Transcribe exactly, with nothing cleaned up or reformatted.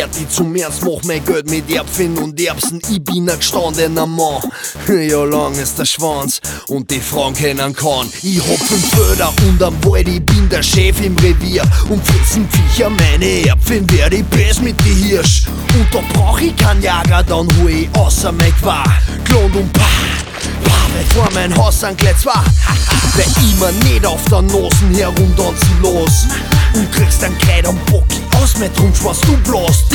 fertig zum Ernst, mach mein Geld mit Erbsen und Erbsen. Ich bin ein gestandener Mann, ja lang ist der Schwanz und die Frauen kennen kann. Ich hab fünf Felder und am Wald, ich bin der Chef im Revier. Und fressen Viecher meine Erbsen, werd ich best mit die Hirsch. Und da brauch ich keinen Jager, dann hol ich außer mein Quar. Klond und Pah, weil vor mein Haus sind gleich zwei. Weil ich mir nicht auf der Nosen herumtanzen los. Und kriegst dann Kleid am Bock aus, mein Trumpf, was du bloß.